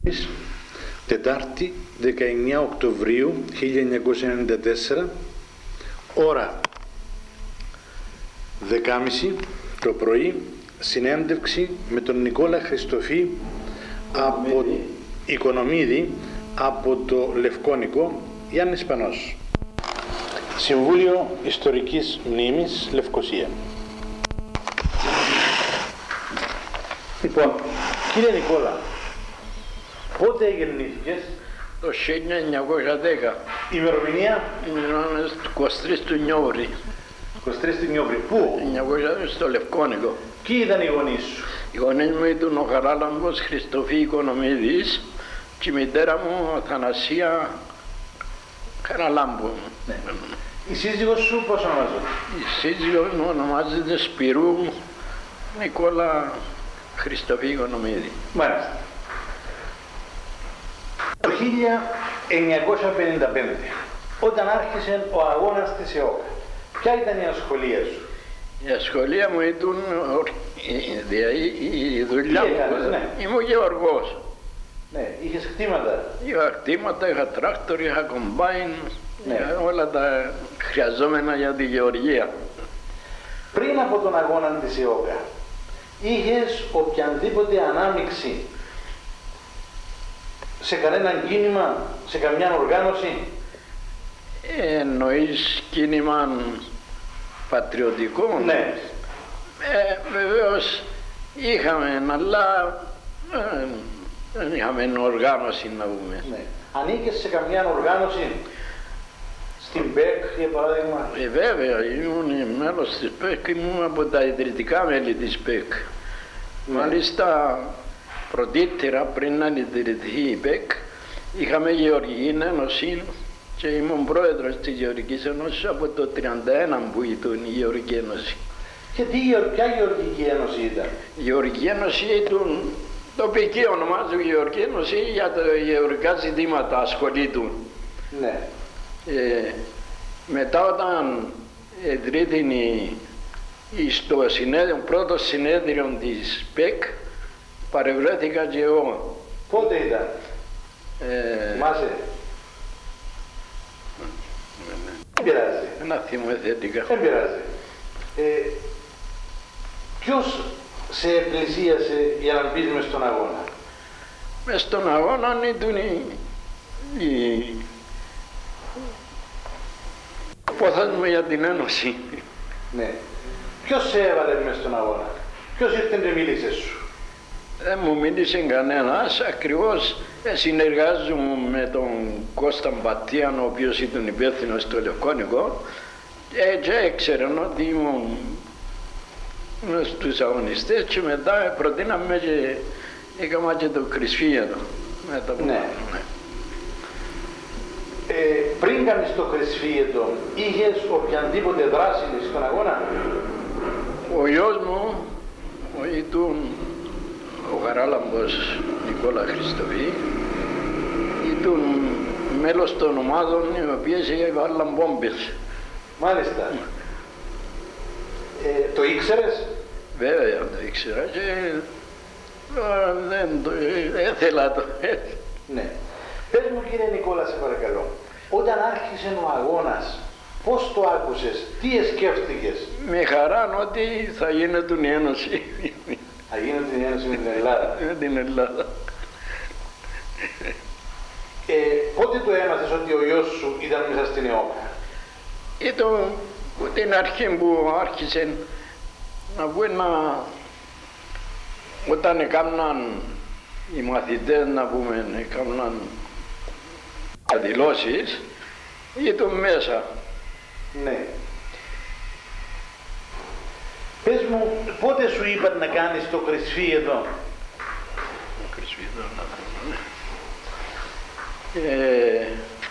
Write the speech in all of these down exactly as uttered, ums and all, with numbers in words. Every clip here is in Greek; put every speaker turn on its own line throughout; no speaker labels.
Τετάρτη, δεκαεννέα Οκτωβρίου χίλια εννιακόσια ενενήντα τέσσερα, ώρα δεκάμιση το πρωί, συνέντευξη με τον Νικόλα Χριστοφή από Οικονομίδη από το Λευκόνικο, Γιάννης Πανός. Συμβούλιο Ιστορικής Μνήμης, Λευκοσία. Λοιπόν, κύριε Νικόλα, πότε γεννήθηκες?
Το χίλια εννιακόσια δέκα.
Ημερομηνία?
Ήμουν είκοσι τρεις του Νιόβρη.
είκοσι τρεις του Νιόβρη. Πού?
εννιακόσια δέκα στο Λευκόνικο.
Ποιοι ήταν οι γονείς σου?
Οι γονείς μου ήταν ο Χαράλαμπος Χριστοφή Οικονομίδης και η μητέρα μου Αθανασία Χαραλάμπου.
Ναι. Η σύζυγος σου πώς ονομάζεται?
Η σύζυγος μου ονομάζεται Σπυρού Νικόλα Χριστοφή Οικονομίδη.
Μάλιστα. Το χίλια εννιακόσια πενήντα πέντε, όταν άρχισε ο αγώνας της ΕΟΚ, ποια ήταν η ασχολία σου?
Η ασχολία μου ήταν η δουλειά
Τι
μου.
έκανες, ναι.
Ήμουν γεωργός.
Ναι, είχες κτήματα.
Είχα κτήματα, είχα τράκτορ, είχα κομπάιν,
Ναι.
είχα όλα τα χρειαζόμενα για τη γεωργία.
Πριν από τον αγώνα της ΕΟΚ, είχες οποιαδήποτε ανάμειξη σε κανένα κίνημα, σε καμιά οργάνωση?
Ε, εννοείς κίνημα πατριωτικό?
Ναι.
Ε, βεβαίως είχαμε, αλλά ε, δεν είχαμε οργάνωση να πούμε.
Ναι. Ανήκες σε καμιά οργάνωση, στην ΠΕΚ για παράδειγμα?
Ε, βέβαια, ήμουν μέλος της ΠΕΚ, ήμουν από τα ιδρυτικά μέλη της ΠΕΚ.
Ναι.
Μάλιστα, πρωτήτερα πριν να ιδρυθεί η ΠΕΚ, είχαμε Γεωργική Ένωση και ήμουν πρόεδρος της Γεωργικής Ένωσης από το χίλια εννιακόσια τριάντα ένα που ήταν η Γεωργική Ένωση.
Και τι, ποια Γεωργική Ένωση ήταν?
Η Γεωργική Ένωση ήταν τοπική, ονομάζω Γεωργική Ένωση, για τα γεωργικά ζητήματα ασχολείται.
Ναι.
Ε, μετά όταν ιδρύθηκε στο συνέδριο, πρώτο συνέδριο της ΠΕΚ, παρευρέθηκα και εγώ.
Πότε ήταν?
Ε,
Θυμάσαι? Δεν πειράζει.
να θυμώ θετικά.
Δεν πειράζει. Ε, ποιος σε πλησίασε για να μπεις μες στον αγώνα?
Μες στον αγώνα ήταν η, η πόθας για την Ένωση.
Ναι. Ποιος σε έβαλε μες στον αγώνα? Ποιος ήρθε και μίλησε σου?
Δεν μου μίλησε κανένας, ακριβώς συνεργάζομαι με τον Κώστα Μπατίαν, ο οποίος ήταν υπεύθυνος στο Λευκόνικο, και έξεραν ότι ήμουν στους αγωνιστές και μετά προτείναμε και έκανα και το Κρυσφύγετο.
Ναι.
Ναι.
Ε, πριν κάνεις το Κρυσφύγετο, είχες οποιαδήποτε δράση στον αγώνα?
Ο γιος μου ήταν ο Χαράλαμπος Νικόλα Χριστοφή, ήταν μέλος των ομάδων οι οποίες έβαλαν μπόμπες.
Μάλιστα. Ε, το ήξερες?
Βέβαια το ήξερα και ε, δεν το έθελα το.
Ναι. Πες μου κύριε Νικόλα, σε παρακαλώ, όταν άρχισε ο αγώνας, πώς το άκουσες, τι σκέφτηκες?
Με χαράν ότι θα γίνεται η Ένωση.
Θα γίνεται η Ένωση με την Ελλάδα.
Με την Ελλάδα.
Ε, πότε το έμαθες ότι ο γιος σου ήταν μέσα στην ΕΟΚ?
Ήταν από την αρχή που άρχισε να πούμε να... Όταν έκαναν οι μαθητές, να πούμε, έκαναν δηλώσεις, ήταν μέσα.
Ναι. Πες μου, πότε σου είπαν να κάνεις το Κρυσφύγετο?
Το Κρυσφύγετο, να δούμε. Ε,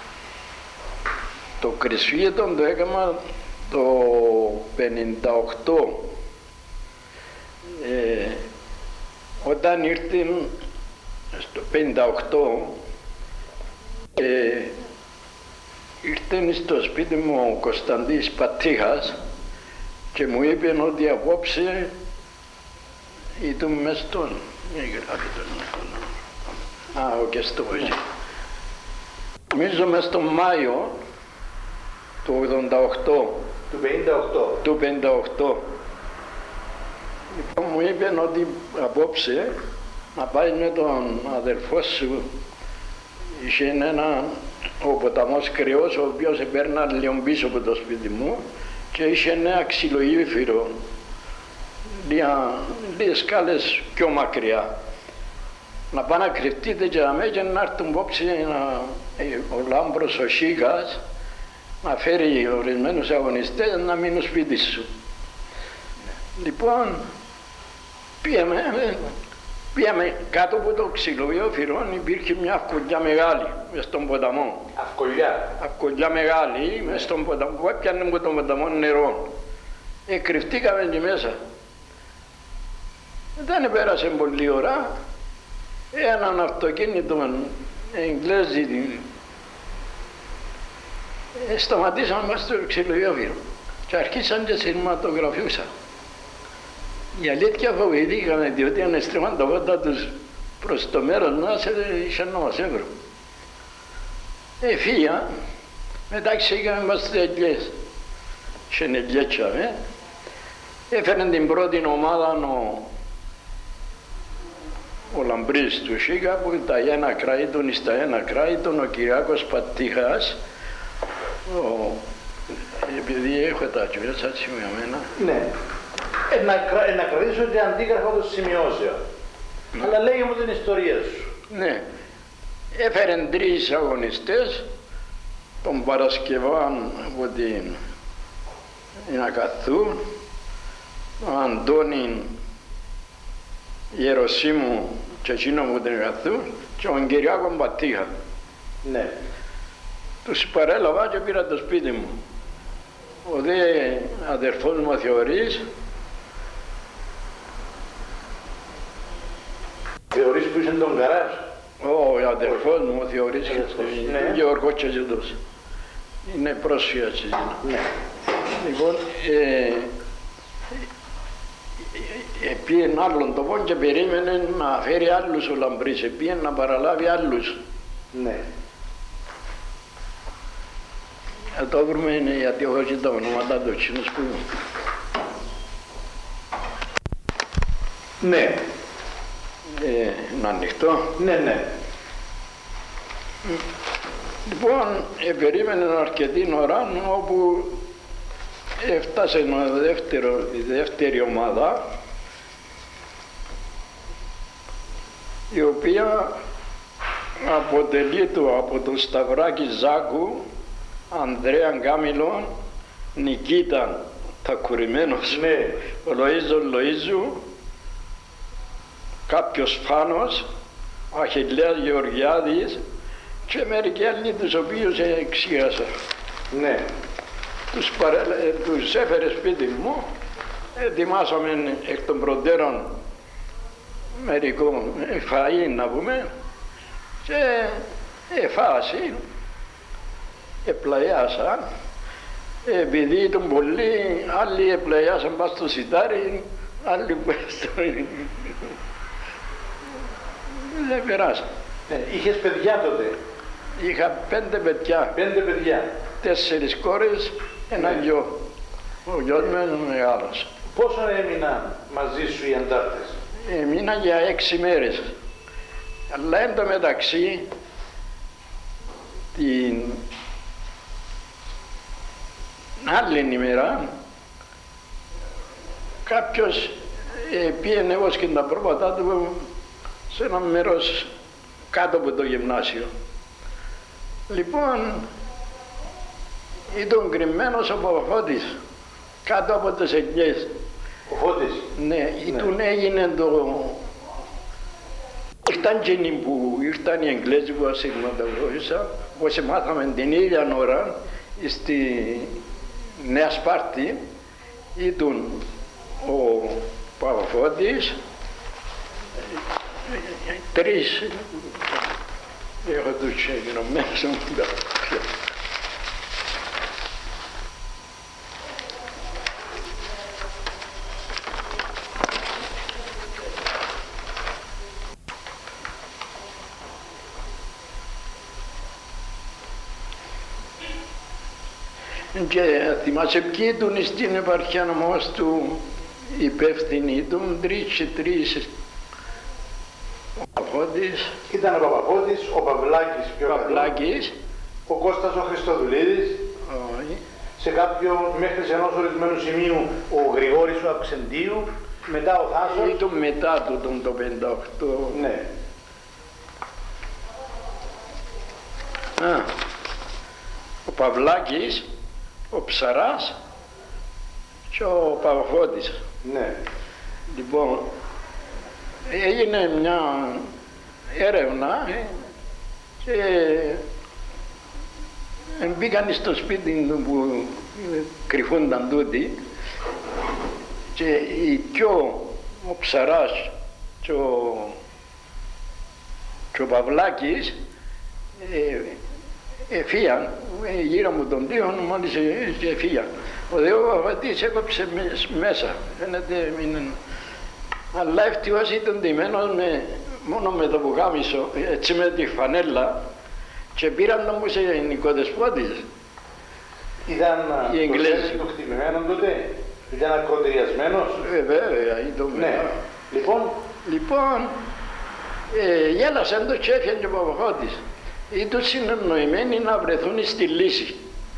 το Κρυσφύγετο το έκανα το πενήντα οκτώ. Ε, όταν ήρθε στο πενήντα οκτώ, ε, ήρθε στο σπίτι μου ο Κωνσταντής Πατρίχας και μου είπε ότι απόψε ήταν μες στον... Α, και στο ναι. Νομίζω μες τον Μάιο του ογδόντα οκτώ.
Του πενήντα οκτώ.
Του πενήντα οκτώ. Λοιπόν, μου είπε ότι απόψε να πάει με τον αδερφό σου. Είχε ένα ο ποταμός Κρυός, ο οποίος επέρνα λίγο πίσω από το σπίτι μου και είχε ένα ξυλογύφυρο, λίγες σκάλες πιο μακριά. Να πάνε να κρυφτείτε και να με και να έρθουν πόψη ο Λάμπρος, ο Σίκας, να φέρει ορισμένους αγωνιστές να μείνουν σπίτι σου. Λοιπόν, πήγαμε, πήγαμε κάτω από το ξυλογύφυρο, υπήρχε μια αυκολιά μεγάλη μες στον ποταμό.
Αυκολιά.
Αυκολιά μεγάλη μες στον ποταμό, που έπιανε από τον ποταμό νερό. Ε, κρυφτήκαμε εκεί μέσα. Δεν πέρασε πολλή ώρα, έναν αυτοκίνητο Εγγλέζι ε, σταματήσαμε μας στο ξυλογύφυρο και αρχίσαν και σηματογραφούσαν. Η αλήθεια φοβηθήκαμε, διότι αν στρέφαν τα πόδια τους προς το μέρος μας, είχαν να μας έβρουν. Ε, φύγα, μετά ξήκαμε μας στις ελιές. Είχαν ελιέτσαμε. Έφεραν την πρώτη ομάδα ο, ο Λαμπρής του Σίκα, που τα ένα κράητον εις τα ένα κράητον, ο Κυριάκος Πατήχας, ο, επειδή έχω τα τσουβέτσα σημειωμένα.
Ναι. Ε, να, ε, να κρατήσω και αντίγραφα των σημειώσεων. Ναι. Αλλά λέγε μου την ιστορία σου.
Ναι. Έφεραν τρεις αγωνιστές, τον Παρασκευάν από την Ακαθού, τον Αντώνη Ιεροσύμου και εκείνο από την Ακαθού και τον Κυριάκο Πατήχα.
Ναι.
Τους παρέλαβα και πήρα το σπίτι μου. Ο δε αδερφός μου Θεωρής.
Θεωρείς που είσαι τον Καράς.
Ο αδερφός μου ο Θεωρής
ναι.
Γεωργό Τσεζιδός. Είναι πρόσφυγα Τσεζίδα.
Ναι.
Λοιπόν, ε, ε, πήγαινε άλλον τοπό και περίμενε να φέρει άλλους ο Λαμπρής, πήγαινε να παραλάβει άλλους.
Ναι.
Θα το βρούμε, είναι γιατί έχω και τα ονόματα του εκείνους που...
Ναι.
Ε, είναι ανοιχτό.
Ναι, ναι.
Λοιπόν, ε, περίμενε αρκετή ώρα όπου έφτασε το δεύτερο, η δεύτερη ομάδα, η οποία αποτελείται από τον Σταυράκη Ζάκου, Ανδρέα Γκάμιλον, Νικήτα Τακουρημένος,
ναι.
ο Λοΐζο Λοΐζου, κάποιος Φάνος, ο Αχιλλέας Γεωργιάδης και μερικοί άλλοι τους οποίους εξήγασα.
Ναι.
Τους, παρέ... τους έφερε σπίτι μου, ετοιμάσαμε εκ των προτέρων μερικό φαΐ να πούμε και εφάση, επλαγιάσαν. Επειδή ήταν πολλοί, άλλοι επλαγιάσαν πάνω στο σιτάρι, άλλοι πάνω στο... Δεν περάσαν.
Ε, είχες παιδιά τότε.
Είχα πέντε παιδιά.
Πέντε παιδιά.
Τέσσερις κόρες, ένα ναι. γιο. Ο γιος μου είναι μεγάλος.
Πόσο έμειναν μαζί σου οι αντάρτες?
Έμεινα για έξι μέρες. Αλλά εν τω μεταξύ, την άλλη ημέρα, κάποιος ε, πήγαινε εγώ και τα πρόβατα του σε ένα μέρος κάτω από το γυμνάσιο. Λοιπόν, ήταν κρυμμένος από ο Φώτης, κάτω από τις ελιές.
Ο Φώτης.
Ναι, ήτουν ναι. έγινε το... Ήρθαν εκείνοι που ήρθαν οι Εγγλέζοι που ασυγματογράφησαν, όπως μάθαμε την ίδια ώρα στη Νέα Σπάρτη, ήταν ο Παπαφώτης, τρεις, έχω τους εγγραμμένους μου. Και θυμάσαι ποιοι ήταν στην επαρχία όμως του υπεύθυνοι του, τρεις και τρεις. Ο Παπαχώτης.
Ήταν ο Παπαχώτης, ο Παυλάκης πιο
Παυλάκης.
Ο Κώστας ο Χριστοδουλίδης.
Όχι.
Σε κάποιο μέχρι σε ενός ορισμένου σημείου ο Γρηγόρης ο Αυξεντίου. Μετά ο Θάσος.
Ήταν μετά του τον το πενήντα οκτώ.
Ναι.
Α, ο Παυλάκης, ο Ψαράς και ο Παπαχώτης.
Ναι.
Λοιπόν, έγινε μια έρευνα ε, και μπήκαν στο σπίτι του που κρυφούνταν τούτοι και οι πιο, ο Ψαράς και ο, και ο Παυλάκης ε, εφύγαν ε, γύρω μου τον τοίχο μόλις εφύγαν. Ο δε ο Παπαχώτης έκοψε μέσα, φαίνεται είναι, αλλά ευτυχώς ήταν ντυμένος με, μόνο με το πουκάμισο, έτσι με τη φανέλα και πήραν τον μου σε νοικοδεσπότης.
Ήταν
οι
το σέρι του χτυπημένο τότε, ήταν ακροτηριασμένος.
Ε, βέβαια, ήταν
ναι.
μετά.
Λοιπόν,
λοιπόν ε, γέλασαν το και έφυγε ο Παπαχώτης. Ήταν συνεννοημένοι να βρεθούν στη λύση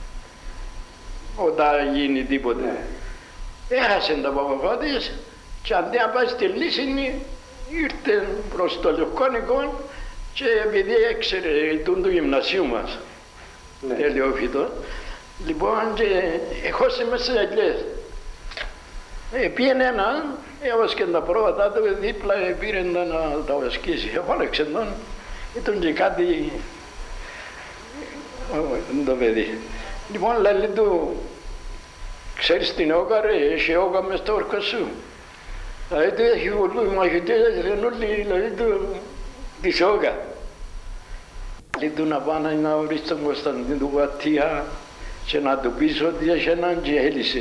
όταν γίνει τίποτε.
ναι.
Έχασε τον Παπαχώτης και αντί να πάει στη λύση ήρθε προς το Λευκόνικο και επειδή έξερε τον του γυμνασίου μας,
ναι.
τελειόφυτο, λοιπόν και έχωσε μέσα σε αγγλές. Ε, πήγαινε έναν, έβασκε τα πρόβατα του, δίπλα πήρε να τα βασκήσει. Εφόλεξε τον, ήταν και κάτι, το παιδί. Λοιπόν, λέει του, ξέρεις την όγκα ρε, έχει όγκα μες στο όρκο σου. Δηλαδή του έχει πολλούς μαχητές, λένε όλοι, δηλαδή του, της όγκα. Λέει του να πάνε να βρεις τον Κωνσταντίνο του Βατία και να του πεις ότι έχει έναν και έλυσε.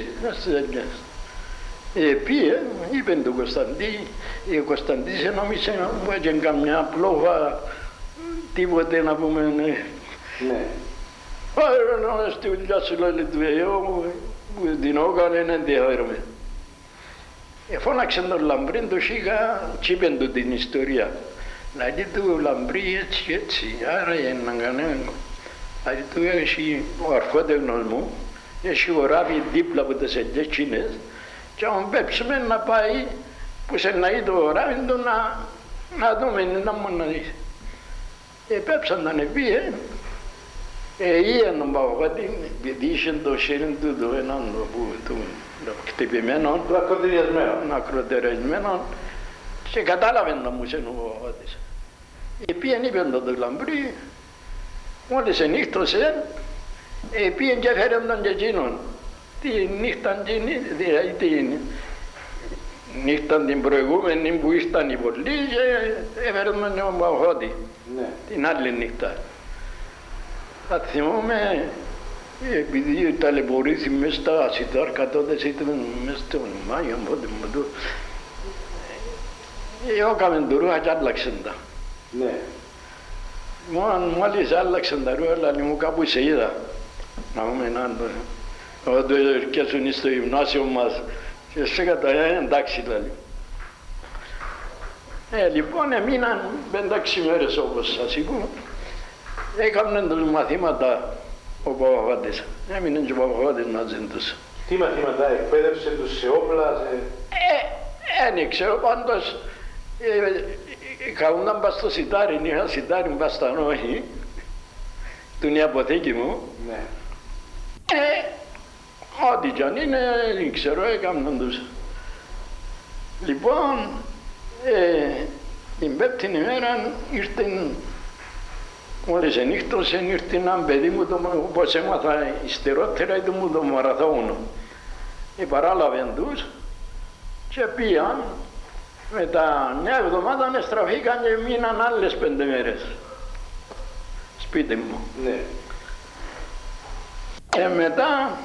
Ε, πήγε, είπε του Κωνσταντή, ο Κωνσταντής νόμισε να είχε καμιά πλόφα, τίποτε να πούμε, ναι.
Ναι.
Άρα να στη δουλειά σου λέει του εγώ, που την όκανε είναι ενδιαφέρομαι. Εφώναξε τον Λαμπρή, του είχα και είπε του την ιστορία. Δηλαδή του Λαμπρή έτσι έτσι, άρα έναν κανέναν. Δηλαδή του έχει ο αρχότεχνος μου, έχει γοράβει δίπλα από τις ελιές Κίνες και αν πέψουμε να πάει που σε να είδε το ράβι του να, να δούμε να μόνο να δεις. Ε, πέψαν να ανεβεί, ε, είδαν τον Παπαχώτη, επειδή είχε το χέρι του το έναν του χτυπημένο,
του ακροτηριασμένο.
ακροτηριασμένο και κατάλαβε να μου είναι ο Παπαχώτης. Ε, πήγαν είπαν τον το Λαμπρή, μόλις ενύχτωσε, ε, πήγαν και έφεραν τον και εκείνον. Τη νύχτα, δηλαδή τη νύχτα την προηγούμενη που ήρθαν οι πολλοί και έφεραν τον Παπαχώτη,
ναι.
την άλλη νύχτα. Θα θυμόμαι, επειδή ταλαιπωρήθη μέσα στα Σιτάρκα τότε, ήταν μέσα στον Μάιο, οπότε μου το... Έκαμε το ρούχα και άλλαξαν τα.
Ναι.
Μόλις άλλαξαν τα ρούχα, αλλά μου κάπου σε είδα. Να πούμε έναν το... Όταν έρχεσουν στο γυμνάσιο μας και σε κατά εντάξει δηλαδή. Ε, λοιπόν, έμειναν πέντε-έξι μέρες όπως σας είπα. Έκαναν τους μαθήματα ο Παπαχώτης. Έμεινε και ο Παπαχώτης μαζί τους.
Τι μαθήματα, εκπαίδευσε τους σε όπλα, σε...
Ε, δεν ξέρω πάντως. Ε, καούνταν πας στο σιτάρι, είχα σιτάρι πας στα νόχη, του είναι η αποθήκη μου.
Ναι.
Ε, ό,τι κι αν είναι, δεν ξέρω, έκαναν τους. Λοιπόν, ε, την πέπτη ημέρα ήρθε, μόλις ενύχτωσε, ήρθε ένα παιδί μου, το, όπως έμαθα υστερότερα, ήταν μου το μαραθώνο. Ε, παράλαβαν τους και πήγαν, μετά μια εβδομάδα στραφήκαν και μείναν άλλες πέντε μέρες σπίτι μου.
Ναι.
Και μετά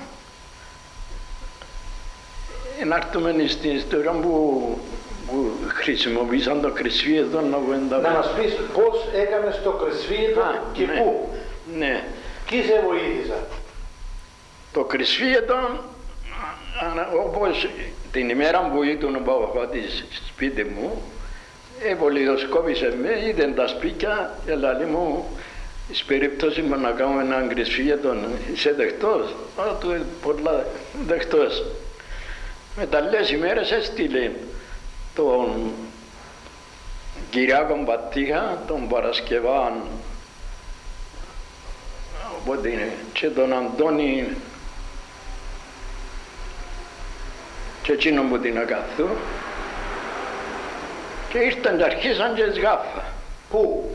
να έρθουμε στην ιστορία που, που χρησιμοποίησαν το κρυσφύετο να βγουν τα...
Να μας πεις πώς έκανες το κρυσφύετο και
ναι,
πού.
Ναι.
Ποιοι σε βοήθησαν.
Το κρυσφύετο, όπως την ημέρα που ήταν ο Παπαχώτης σπίτι μου, ευολιδοσκόπησε με, είδε τα σπίτια και λέει μου, στην περίπτωση μου να κάνουμε έναν κρυσφύετο, είσαι δεχτός, α, του πολλά δεχτός. Με τα λες ημέρες έστειλε τον Κυριάκο Πατήχα, τον Παρασκευάν, οπότε είναι, και τον Αντώνη και εκείνον που την ακαθού, και ήρθαν και αρχίσαν και σγάφα.
Πού?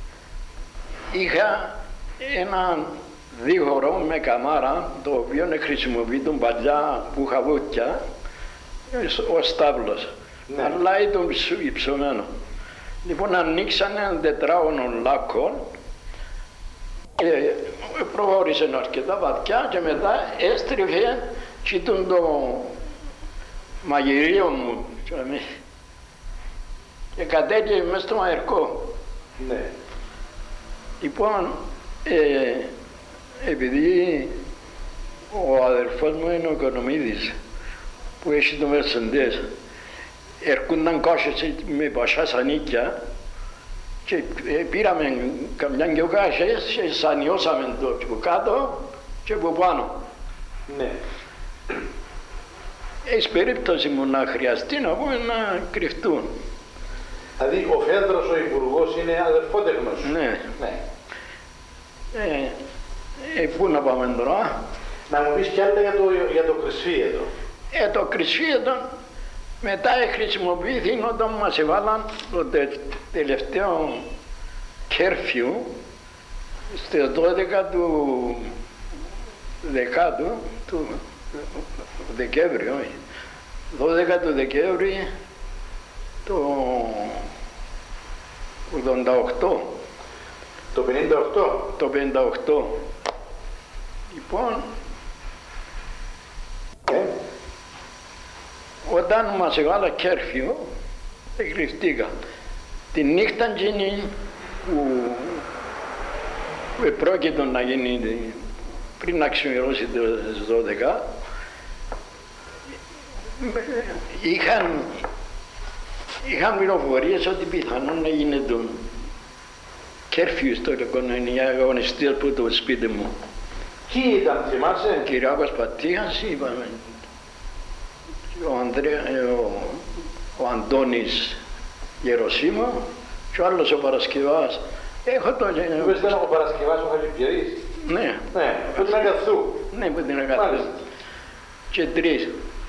Είχα έναν δίχωρο με καμάρα, το οποίο χρησιμοποιείται παλιά που είχα βούτια, ο στάβλος, ναι. Αλλά ήταν υψωμένο. Λοιπόν, ανοίξαν έναν τετράγωνο λάκκο και προχώρησε αρκετά βαθιά και μετά έστριφε και ήταν το μαγειρίο μου και κατέληγε μέσα στο μαγειρικό.
Ναι.
Λοιπόν, ε, επειδή ο αδερφός μου είναι ο Οικονομίδης που έχει το Mercedes, έρχονταν κάσες με πασά σανίκια και πήραμε καμιά δυο κάσες και σανιώσαμε το από κάτω και από πάνω.
Ναι.
Έχει περίπτωση μου να χρειαστεί να πούμε να κρυφτούν.
Δηλαδή ο Φέδρος ο Υπουργός είναι αδερφότεχνος.
Ναι.
Ναι.
Ε, ε, πού να πάμε τώρα?
Να μου πεις κι άλλα για το, για το κρυσφύετο.
Ε, το κρυσφύετο μετά χρησιμοποιήθηκε όταν μας έβαλαν το τε, τελευταίο κέρφιου στις δώδεκα του δεκάτου του Δεκέμβρη, όχι, δώδεκα του Δεκέμβρη το ογδόντα οκτώ.
Το πενήντα οκτώ.
Το πενήντα οκτώ. Λοιπόν,
ε.
όταν μας έβαλα κέρφιο, εκρυφτήκα. Τη νύχτα εκείνη που πρόκειτο να γίνει πριν να ξημερώσει τις δώδεκα, είχαν, είχαν πληροφορίες ότι πιθανόν να γίνει το κέρφιο στο αγωνιστή από το σπίτι μου.
Ποιοι ήταν, θυμάσαι?
Ο Κυριάκος Πατήχας, είπαμε, ο, Ανδρέα, ο, ο Αντώνης Γεροσίμο και ο άλλος ο Παρασκευάς. Έχω το...
Που ήταν ο Παρασκευάς ο Χαλιπιερής.
Ναι.
Ναι, που την Αγαθού.
Ναι, που την Αγαθού. Και τρεις.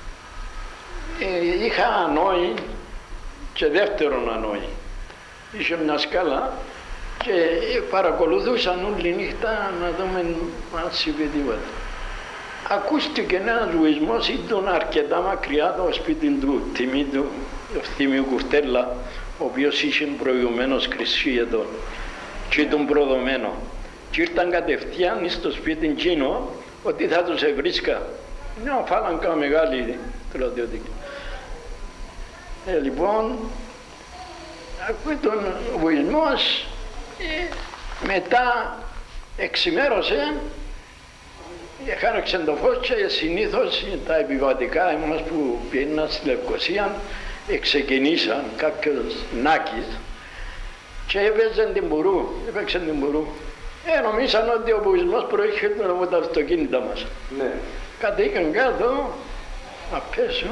Ε, είχα ανόη και δεύτερον ανόη. Είχε μια σκάλα και παρακολουθούσαν όλη νύχτα να δούμε αν συμβεί τίποτα. Ακούστηκε ένας βουισμός, ήταν αρκετά μακριά το σπίτι του Τιμίου, Θημίου Κουρτέλα, ο οποίος είχε προηγουμένως κρυσφύετο και ήταν προδομένο. Και ήρθαν κατευθείαν στο σπίτι εκείνο ότι θα τους ευρίσκα. Μια φάλαγγα μεγάλη στρατιωτική. Ε, λοιπόν, ακούει τον βουισμός, ε, μετά εξημέρωσε, χάραξε το φως και συνήθως τα επιβατικά εμάς που πήγαιναν στη Λευκοσία ξεκινήσαν κάποιος Νάκης και έπαιζαν την μπουρού, έπαιξαν την μπουρού. Ε, νομίζαν ότι ο βουισμός προέρχεται από τα αυτοκίνητα μας.
Ναι.
Κατήκαν κάτω, απ' έσω,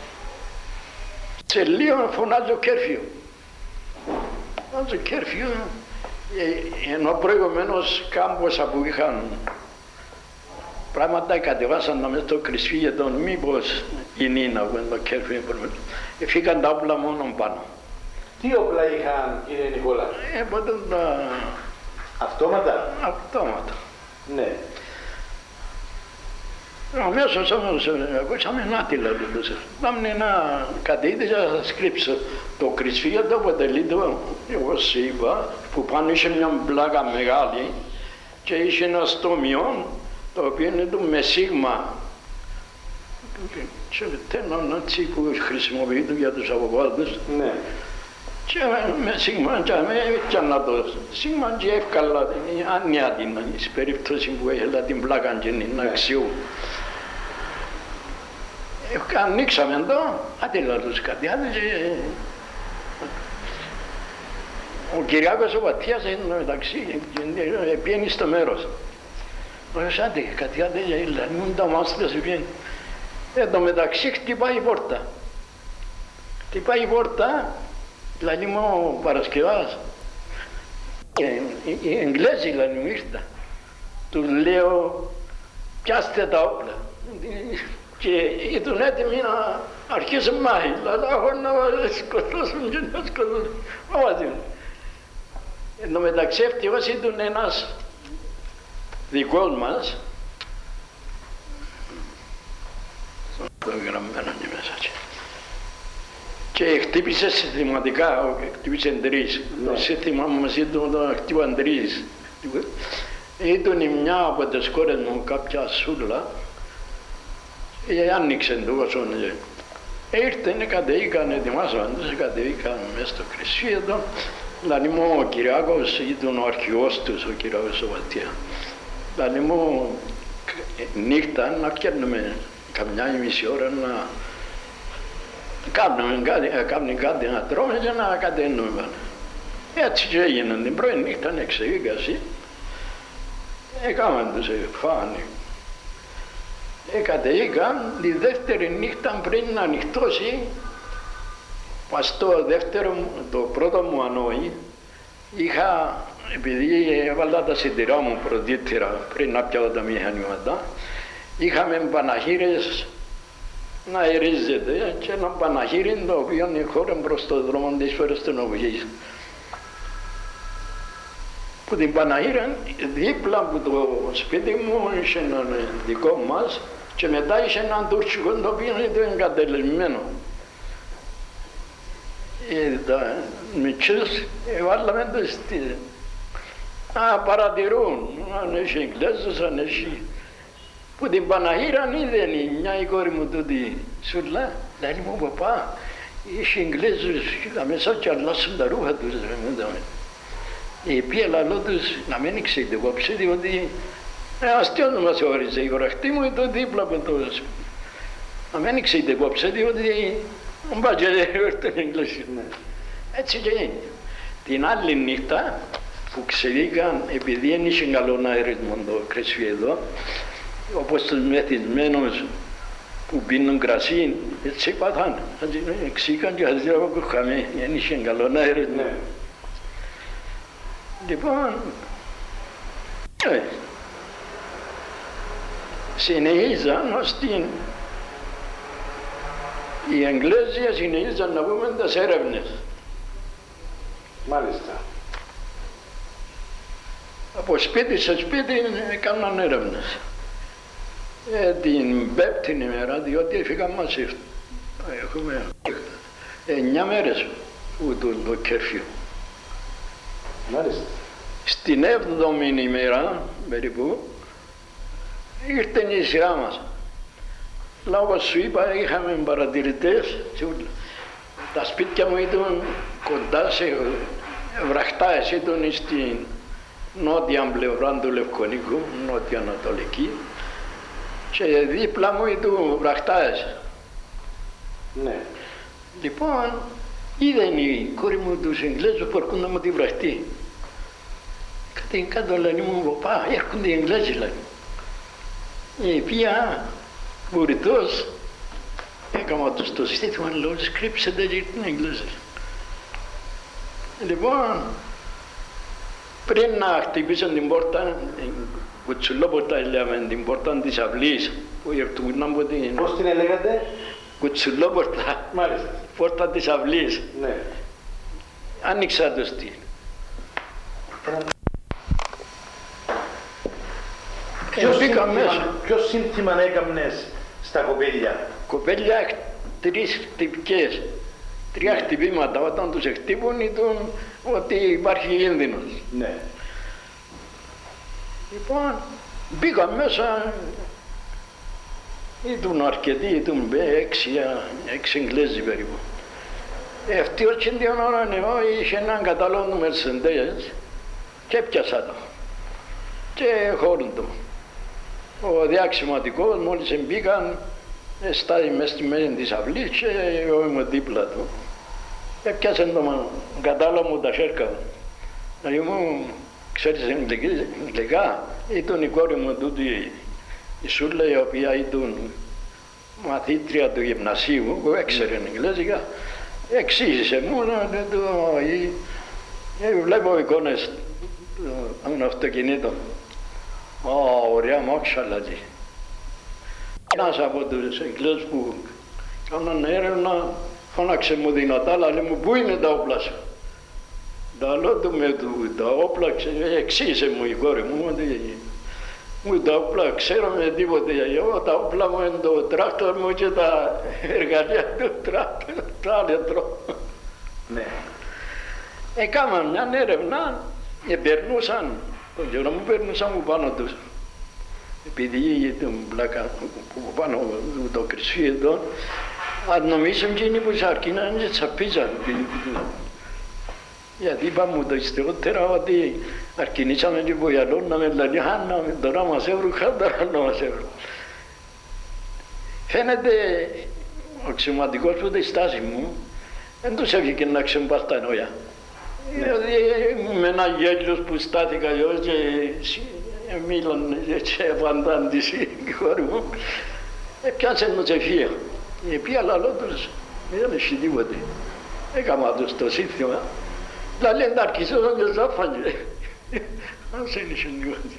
σε λίγο φωνάζω κέρφιο. Φωνάζω κέρφιο, ε, ενώ προηγουμένως κάμποσα που είχαν πράγματα κατεβάσαν μέσα στο κρυσφύγετο, μήπως είναι να βγουν το κέρφιο. Φύγαν τα όπλα μόνο πάνω.
Τι όπλα είχαν, κύριε Νικόλα?
Ε, ποτέ τα...
Αυτόματα.
Αυτόματα.
Ναι.
Αμέσως όμως ακούσαμε να τι λέω τους. Πάμε να κατήδεις να σας κρύψω. Το κρυσφύγετο αποτελεί το, όπως είπα, που πάνω είχε μια πλάκα μεγάλη και είχε ένα στόμιο, το οποίο είναι το με σίγμα. Και τέλος έτσι που χρησιμοποιείται για τους αποβάτους.
Ναι.
και με σίγμα και να το σίγμα και εύκολα ανιάτη στην περίπτωση που έλα την πλάκα και την αξιού. Ανοίξαμε εδώ, άντε λαλούς κάτι, άντε και... Ο Κυριάκος ο Πατίας είναι μεταξύ, πιένει στο μέρος. Λέω, άντε κάτι, άντε, μην τα μάστρες πιένει. Εν τω μεταξύ χτυπάει η πόρτα. Χτυπάει η πόρτα, δηλαδή μου ο Παρασκευάς. Οι Εγγλέζοι δηλαδή μου ήρθα. Του λέω, πιάστε τα όπλα. Και ήταν έτοιμοι να αρχίσουν μάχη. Αλλά έχω να σκοτώσουν και να σκοτώσουν. Μάβαζουν. Εν τω μεταξύ ευτυχώς ήταν ένας δικός μας. Το γραμμένο και μέσα. Και χτύπησε συστηματικά, χτύπησε τρεις. Το σύστημα μας ήταν το χτύπαν τρεις. Ήταν μια από τις κόρες μου κάποια σούλα. Και άνοιξε το όσον. Ήρθαν, κατεβήκαν, ετοιμάσαν, κατεβήκαν μέσα στο Κρυσφύεδο. Δηλαδή μου ο Κυριάκος ήταν ο αρχηγός τους, ο Κυριάκος ο Πατία. Δηλαδή μου νύχτα να πιέρνουμε καμιά ή μισή ώρα να κάνουμε κάτι, κάνουμε κάτι να τρώμε και να κατένουμε. Έτσι και έγινε την πρώτη νύχτα, εξεβήκαση. Έκαναν τους φάνε. Εκατεβήκαν τη δεύτερη νύχτα πριν να ανοιχτώσει. Πας το δεύτερο, το πρώτο μου ανόη, είχα, επειδή έβαλα τα συντηρά μου πρωτήτερα πριν να πιάω τα μηχανήματα, είχαμε παναχύρες να ερίζεται και ένα παναχύρι το οποίο χώρε προς το δρόμο της φορές των Οβγής. Που την παναχύρα δίπλα από το σπίτι μου είχε έναν δικό μας και μετά είχε έναν τουρκικό το οποίο ήταν εγκατελεσμένο. Τα μητσούς βάλαμε το στη... να παρατηρούν, αν έχει Εγγλέζους, αν έχει... Που την Παναχύρα είδε μια η κόρη μου τούτη σουρλά, λέει μου παπά, είχε Εγγλέζους μέσα και αλλάσουν τα ρούχα τους. Η οποία λαλό τους να μην ξέρετε υπόψη, διότι αστείος μας όριζε, η βραχτή μου ήταν δίπλα από το σπίτι. Να μην ξέρετε υπόψη, διότι μπάτια έρθουν οι Εγγλέζοι. Έτσι και έγινε. Την άλλη νύχτα που ξεβήκαν, επειδή δεν είχε καλό αέρισμα το Κρυσφύεδο, όπως τους μεθυσμένους που πίνουν κρασί, έτσι πάθανε. Ξήκαν και ας λέω που είχαμε, δεν είχε καλό αέρισμα. Λοιπόν, ε, συνεχίζαν ως την... Οι Εγγλέζοι συνεχίζαν να πούμε τις έρευνες.
Μάλιστα.
Από σπίτι σε σπίτι έκαναν έρευνες. Ε, την πέμπτη ημέρα, διότι έφυγαν μαζί. Έχουμε εννιά μέρες που το, το κέρφιο.
Μάλιστα.
Στην έβδομη ημέρα, περίπου, ήρθε η σειρά μας. Αλλά όπως σου είπα, είχαμε παρατηρητές. Τα σπίτια μου ήταν κοντά σε βραχτάες, ήταν στην νότια πλευρά του Λευκονίκου, νότια ανατολική, και δίπλα μου ήταν βραχτάες.
Ναι.
Λοιπόν, είδαν η κόρη μου τους Εγγλέζους που έρχονταν με τη βραχτή. Κάτι κάτω λένε μου, παπά, έρχονται οι Εγγλέζοι λένε. Η οποία βουρητός έκανα τους το σύστημα, λέω, σκρίψετε και ήρθαν οι Εγγλέζοι. Λοιπόν, πριν να χτυπήσουν την πόρτα, κουτσουλόπορτα λέμε, την πόρτα της αυλής, που ήρθαν από την...
Πώς την έλεγατε?
Κουτσουλόπορτα.
Μάλιστα.
Πόρτα της αυλής.
Ναι.
Άνοιξα το στυλ.
Ποιο σύνθημα έκαμνες στα κοπέλια?
Κοπέλια τρεις χτυπικές, τρία χτυπήματα. Όταν τους χτύπουν ήταν ότι υπάρχει κίνδυνος.
Ναι.
Λοιπόν, μπήκα μέσα, ήταν αρκετοί, ήταν έξι, έξι Εγγλέζοι περίπου. Ευτυχώς και την ώρα εγώ είχε έναν κατάλογο του Mercedes και έπιασα το και χώρουν το. Ο διαξηματικός μόλις μπήκαν στάει μες στη μέση της αυλής και εγώ ήμουν δίπλα του. Έπιασε το κατάλογο μου τα χέρια μου. Δηλαδή μου, ξέρεις αγγλικά, ήταν η κόρη μου τούτη η Σούλα, η οποία ήταν μαθήτρια του γυμνασίου, που έξερε αγγλέζικα, εξήγησε μου, βλέπω εικόνες των αυτοκινήτων. Ω, ωραία μόξα, λέει. Ένας από τους Εγγλέζους που κάναν έρευνα, φώναξε μου δυνατά, λέει μου, πού είναι τα όπλα σου. Τα λέω του με του, τα όπλα, εξήγησε μου η κόρη μου, ότι μου τα όπλα ξέρω με τίποτε, εγώ τα όπλα μου είναι το τράκτορ μου και τα εργαλεία του τράκτορ, το άλλο.
Ναι.
Έκαναν μια έρευνα, περνούσαν, τον καιρό μου περνούσαν μου πάνω τους. Επειδή ήταν πλάκα πάνω το κρυσί εδώ, αν νομίζουν εκείνοι που σαρκίναν και τσαπίζαν. Γιατί είπαμε το υστερότερα ότι αρκινήσαμε και βοηθαλώναμε, δηλαδή χάναμε, τώρα μας έβρουχαν, τώρα να μας έβρουχαν. Φαίνεται ο αξιωματικός που τη στάση μου, δεν τους έφυγε να ξεμπάς τα νόια. Με ένα γέλιος που στάθηκα εγώ και μίλαν και απαντάν της η κόρη μου, πιάσε το τσεφία. Επία λαλό τους, δεν έχει τίποτε. Έκαμα τους το σύνθημα. Δηλαδή να αρχίσουν και ζάφανε. Αν σε είχε τίποτε.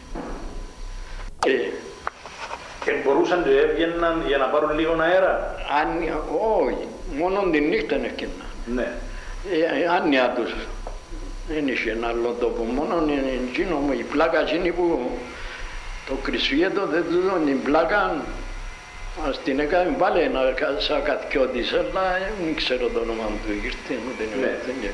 Και μπορούσαν και έβγαιναν για να πάρουν λίγο αέρα.
Όχι, μόνο τη νύχτα έφυγαιναν.
Ναι.
Άνοια τους. Δεν είχε ένα άλλο τόπο, μόνο εκείνο μου, η πλάκα εκείνη που το κρυσφιέτο δεν του δω, την πλάκα ας την έκανε πάλι ένα σαν καθηκιώτης, αλλά δεν ξέρω το όνομα του, ήρθε μου δεν είναι.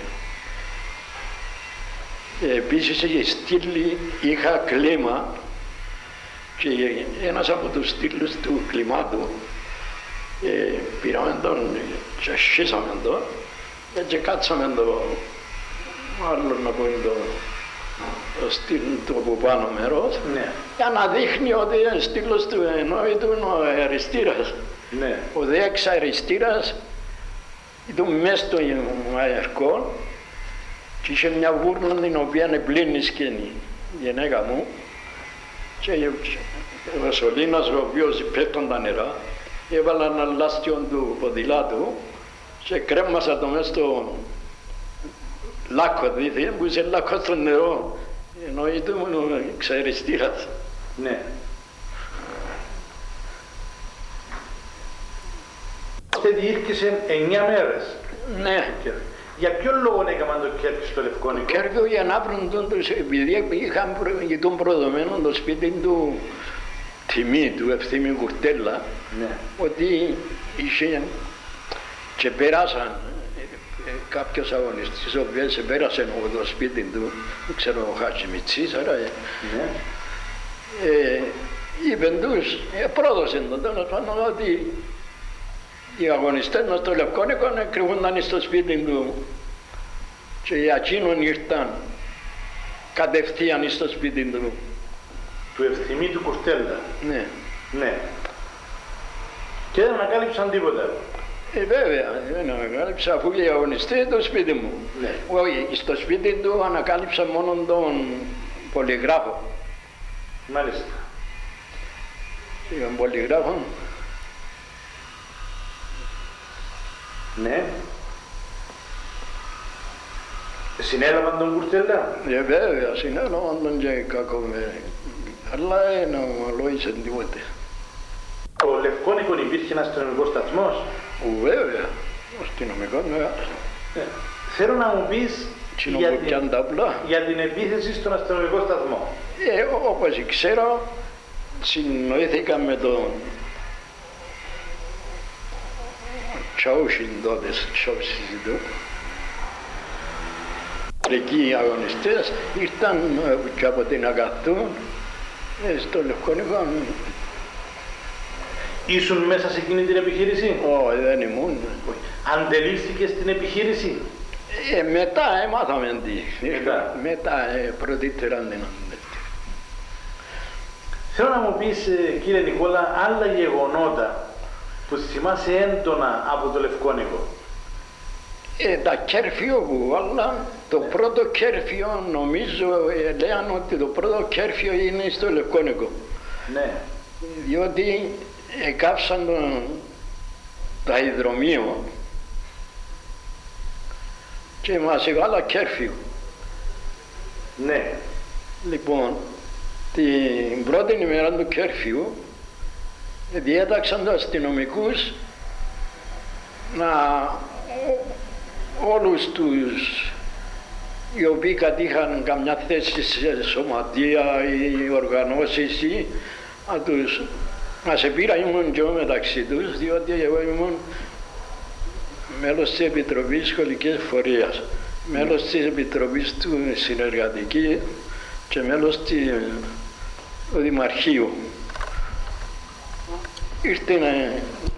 Επίσης είχε στήλη, είχα κλίμα και ένας από τους στήλους του κλιμάτου πήραμε τον και σχίσαμε τον και κάτσαμε το άλλο να πω είναι το, το στυλ του από πάνω μέρος,
ναι.
Για να δείχνει ότι είναι στυλός του, ενώ ήταν ο αριστήρας. Ναι. Ο δε εξαριστήρας ήταν μέσα στο αερκό και είχε μια βούρνα την οποία επλύνισκε η γενέκα μου και ο σωλήνας ο οποίος πέφτουν τα νερά έβαλα ένα λάστιον του ποδηλάτου και κρέμασα το μέσα στο λάκκο, δίθεν που είσαι λάκκο στο νερό, ενώ ήταν ο εξαριστήρας.
Ναι. Διήρκησε εννιά μέρες.
Ναι.
Για ποιον λόγο έκαναν το Κέρκι στο Λευκόνικο?
Το Κέρκι για να βρουν τον τους, επειδή είχαν τον προδομένο το σπίτι του Τιμή, του Ευθύμη Κουρτέλα, ναι. Ότι είχε και πέρασαν κάποιος αγωνιστής, ο οποίος πέρασε από το σπίτι του, δεν ξέρω ο Χατζημιτσής, άρα ναι. ε, είπεν τους, ε, πρόδωσαν τον τέλος πάντων ότι οι αγωνιστές μας στο Λευκόνικο κρυβούνταν στο σπίτι του και οι εκείνον ήρθαν κατευθείαν στο σπίτι του.
Του Ευθυμί του Κουρτέλα.
Ναι.
Ναι. Και δεν ανακάλυψαν τίποτα.
Ε, βέβαια, δεν ανακάλυψα, αφού οι αγωνιστές το σπίτι μου. Ναι. Όχι, στο σπίτι του ανακάλυψα μόνο τον πολυγράφο.
Μάλιστα.
Τον πολυγράφο.
Ναι. Συνέλαβαν τον Κουρτέλα.
Ε, βέβαια, συνέλαβαν τον και κακομέρι. Αλλά δεν ομολόγησαν τίποτε.
Στο Λευκόνικο υπήρχε ένας αστυνομικός σταθμός.
Βέβαια, αστυνομικός βέβαια.
Ε, θέλω να μου πεις για την, για την επίθεση στον αστυνομικό σταθμό.
Ε, όπως ξέρω, συνοήθηκα με τον Τσαούσιν τότε, Τσαούσιν του. Εκεί οι αγωνιστές ήρθαν και από την Αγαθού στο Λευκόνικο.
Ήσουν μέσα σε εκείνη την επιχείρηση?
Όχι, δεν ήμουν.
Αντελήφθηκες την επιχείρηση?
Ε, μετά έμαθαμε τι.
Μετά.
Μετά ε, πρωτήτερα την αντιλήφθη.
Θέλω να μου πεις, κύριε Νικόλα, άλλα γεγονότα που θυμάσαι έντονα από το Λευκόνικο.
Ε, τα κέρφιο που βάλαν, το πρώτο κέρφιο νομίζω ε, λέγαν ότι το πρώτο κέρφιο είναι στο Λευκόνικο.
Ναι.
Διότι εκάψαν το, το αεροδρομίο και μας έβαλαν κέρφιο.
Ναι.
Λοιπόν, την πρώτη ημέρα του κέρφιου διέταξαν τους αστυνομικούς να όλους τους οι οποίοι κατήχαν καμιά θέση σε σωματεία ή οργανώσεις ή να τους να σε πήρα ήμουν και εγώ μεταξύ τους, διότι εγώ ήμουν μέλος της Επιτροπής Σχολικής Φορείας, μέλος της Επιτροπής του Συνεργατική και μέλος του Δημαρχείου. Ήρθε